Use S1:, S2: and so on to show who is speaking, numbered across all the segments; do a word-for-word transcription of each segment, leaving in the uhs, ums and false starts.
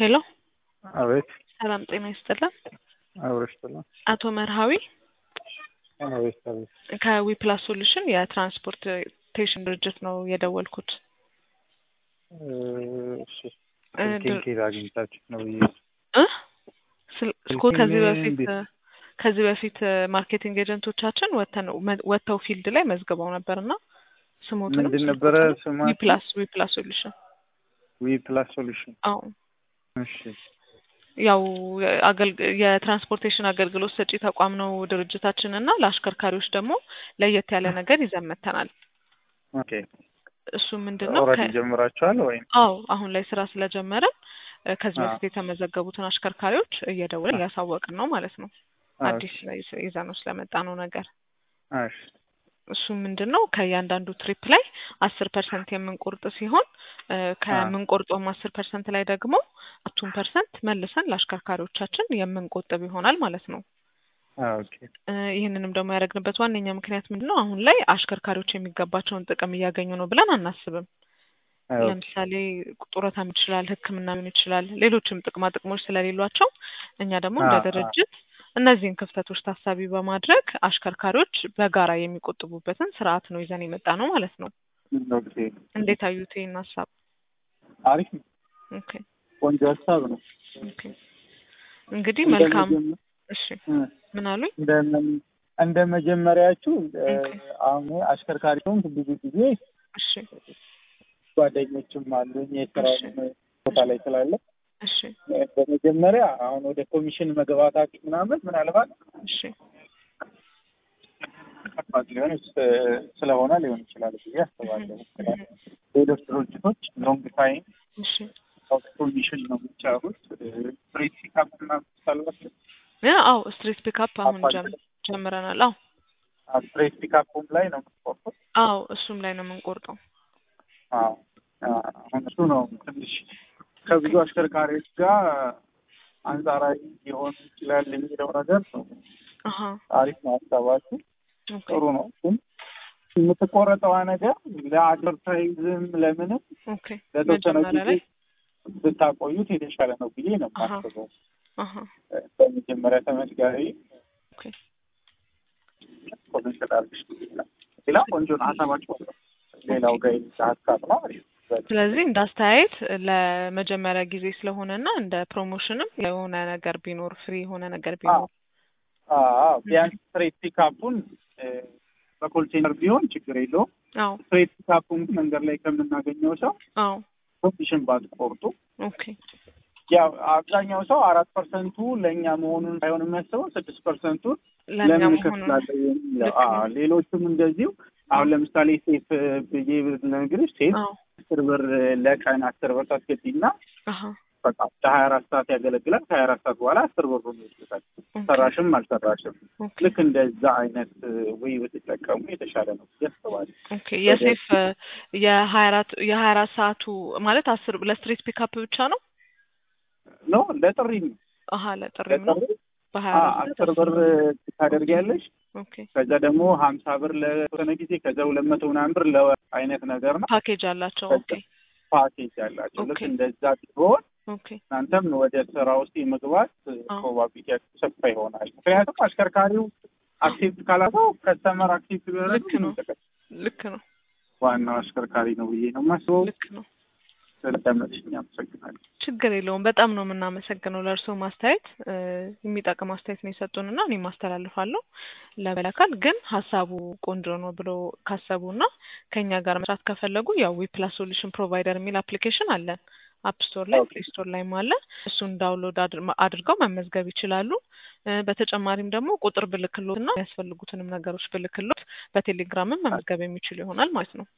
S1: ሄሎ
S2: አቤት።
S1: ሰላም ጤና ይስጥልን።
S2: አብረሽተላ
S1: አቶ መርሃዊ
S2: አቤት አቤት።
S1: ከዊፕላስ ሶሉሽን የትራንስፖርቴሽን ድርጅት ነው የደወልኩት።
S2: እሺ ስልኬን አግኝታችሁ ነው ብዬ
S1: እ ስልኮ ከዚህ በፊት ከዚህ በፊት ማርኬቲንግ ኤጀንቶቻችን ወተው ወተው ፊልድ ላይ መዝግበው ነበርና ስሞቱን
S2: ምንድን ነበረ ስማችሁ?
S1: ዊፕላስ ዊፕላስ ሶሉሽን
S2: ዊፕላስ ሶሉሽን።
S1: አዎ
S2: እሺ
S1: ያው የትራንስፖርቴሽን አገልግሎት ሰጪ ተቋም ነው ድርጅታችን እና ለአሽከርካሪዎች ደግሞ ለየት ያለ ነገር ይዘን መተናል።
S2: ኦኬ
S1: እሱ ምንድነው?
S2: ኦሬዲ ጀምራችኋል ወይ?
S1: አዎ አሁን ላይ ስራ ስለጀመረን ከዚህ በፊት የተመዘገቡትን አሽከርካሪዎች እየደወልን እያሳወቅን ነው ማለት ነው። አዲስ ላይ ይዘነው ስለመጣ ነው ነገር።
S2: እሺ
S1: እሱ ምንድነው? ከእያንዳንዱ ትሪፕ ላይ አስር ፐርሰንት የምንቆርጥ ሲሆን ከምንቆርጠውም አስር ፐርሰንት ላይ ደግሞ አስር ፐርሰንት መልሰን ለአሽከርካሪዎቻችን የምንቆጥብ ይሆናል ማለት ነው።
S2: ኦኬ
S1: ይህንንም ደግሞ ያደረግንበት ዋነኛ ምክንያት ምንድነው? አሁን ላይ አሽከርካሪዎች የሚገባቸውን ጥቅም እያገኙ ነው ብለን አናስብም። ለምሳሌ ጡረታም ይችላል፣ ሕክምናም ይችላል፣ ሌሎችም ጥቅማ ጥቅሞች ስለሌሏቸው እኛ ደግሞ እንደ ድርጅት እነዚህን ክፍተቶች ታሳቢ በማድረግ አሽከርካሪዎች በጋራ የሚቆጥቡበትን ስርዓት ነው ይዘን የመጣ ነው ማለት ነው።
S2: ኦኬ
S1: እንዴት አዩት ይሄን ሀሳብ?
S2: አሪፍ ነው።
S1: ኦኬ
S2: ቆንጆ ሀሳብ ነው።
S1: ኦኬ እንግዲህ መልካም። እሺ ምን አሉኝ?
S2: እንደ መጀመሪያችሁ አሁን አሽከርካሪውን ብዙ ጊዜ
S1: እሺ
S2: ጓደኞችም አሉኝ የስራ ቦታ ላይ ስላለ
S1: እሺ
S2: በመጀመሪያ አሁን ወደ ኮሚሽን መግባታችሁ ምናምን ምናልባት
S1: እሺ
S2: ከባድ ሊሆን ስለሆነ ሊሆን ይችላል ብዬ አስባለሁ። ሌሎች ድርጅቶች ሎንግ ታይም
S1: እሺ
S2: ኮሚሽን ነው የሚቻሉት። ስትሪት ፒካፕ ምናምን ሳልወስድ
S1: አዎ ስትሪት ፒካፕ አሁን ጀምረናል። አዎ
S2: ስትሪት ፒካፕም ላይ ነው የምንቆርጠው።
S1: አዎ እሱም ላይ ነው የምንቆርጠው።
S2: አዎ አሁን እሱ ነው ትንሽ ከብዙ አሽከርካሪዎች ጋር አንጻራዊ ሊሆን ይችላል የሚለው ነገር ነው።
S1: አሃ
S2: አሪፍ ነው ሀሳባችሁ፣ ጥሩ ነው። ግን የምትቆረጠዋ ነገር ለአድቨርታይዝም ለምንም
S1: ኦኬ
S2: ለተወሰነ ጊዜ ብታቆዩት የተሻለ ነው ብዬ ነው የማስበው።
S1: አሃ
S2: በመጀመሪያ ተመዝጋቢ
S1: ኦኬ
S2: ኮሜንት ላድርግሽ። ሌላ ቆንጆ ነው ሀሳባችሁ። ሌላው ጋር ሀሳብ ነው።
S1: ስለዚህ እንዳስተያየት ለመጀመሪያ ጊዜ ስለሆነና እንደ ፕሮሞሽንም የሆነ ነገር ቢኖር ፍሪ የሆነ ነገር ቢኖር
S2: አዎ ቢያንስ ስትሬት ፒካፑን በኮልቴነር ቢሆን ችግር የለውም።
S1: አዎ
S2: ስትሬት ፒካፑን መንገድ ላይ ከምናገኘው ሰው
S1: አዎ
S2: ኮሚሽን ባትቆርጡ።
S1: ኦኬ
S2: ያው አብዛኛው ሰው አራት ፐርሰንቱ ለእኛ መሆኑን ሳይሆን የሚያስበው ስድስት ፐርሰንቱን ለምን ከፍላለሁ። አዎ ሌሎቹም እንደዚሁ አሁን ለምሳሌ ሴፍ ብዬ ብነግርሽ ሴፍ አስር ብር ለቀን አስር ብር ታስገቢና በቃ ለሀያ አራት ሰዓት ያገለግላል። ከሀያ አራት ሰዓት በኋላ አስር ብር ነው ይወስዳል። ሰራሽም አልሰራሽም ልክ እንደዛ አይነት ወይ ብትጠቀሙ የተሻለ ነው ያስባል።
S1: ኦኬ የሴፍ የሀያ አራት የሀያ አራት ሰዓቱ ማለት አስር ለስትሪት ፒካፕ ብቻ ነው
S2: ነው ለጥሪ ነው።
S1: አሃ ለጥሪ ነው። በሀያ አራት
S2: አስር ብር ታደርጊያለሽ።
S1: ኦኬ
S2: ከዛ ደግሞ ሀምሳ ብር ለተወሰነ ጊዜ ከዛ ሁለት መቶ ምናምን ብር ለአይነት ነገር ነው።
S1: ፓኬጅ አላቸው። ኦኬ
S2: ፓኬጅ አላቸው። ልክ እንደዛ ሲሆን
S1: ኦኬ
S2: እናንተም ወደ ስራ ውስጥ የመግባት ፕሮባቢሊቲያችሁ ሰፋ ይሆናል። ምክንያቱም አሽከርካሪው አክሴፕት ካላለው ከስተመር አክሴፕት ቢያደርግ
S1: ልክ ነው ልክ ነው
S2: ዋናው አሽከርካሪ ነው ብዬ ነው የማስበው።
S1: ልክ ነው።
S2: ስለተመቸኝ አመሰግናለሁ።
S1: ችግር የለውም። በጣም ነው የምናመሰግነው። ለእርስዎ ማስተያየት የሚጠቅም አስተያየት ነው የሰጡንና እኔም አስተላልፋለሁ ለበላካል። ግን ሀሳቡ ቆንጆ ነው ብሎ ካሰቡና ከኛ ጋር መስራት ከፈለጉ ያው ዊፕላስ ሶሉሽን ፕሮቫይደር የሚል አፕሊኬሽን አለን። አፕ ስቶር ላይ ፕሌይ ስቶር ላይም አለ። እሱን ዳውንሎድ አድርገው መመዝገብ ይችላሉ። በተጨማሪም ደግሞ ቁጥር ብልክሎትና የሚያስፈልጉትንም ነገሮች ብልክሎት በቴሌግራምም መመዝገብ የሚችሉ ይሆናል ማለት ነው።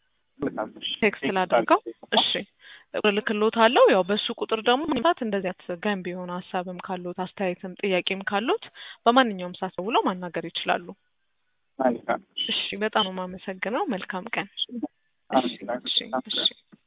S1: ቴክስት ላድርገው። እሺ ልክሎት አለው። ያው በሱ ቁጥር ደግሞ ምንታት እንደዚያት ገንቢ የሆነ ሀሳብም ካሉት አስተያየትም ጥያቄም ካሉት በማንኛውም ሰዓት ደውለው ማናገር ይችላሉ። እሺ በጣም ነው የማመሰግነው። መልካም ቀን። እሺ እሺ እሺ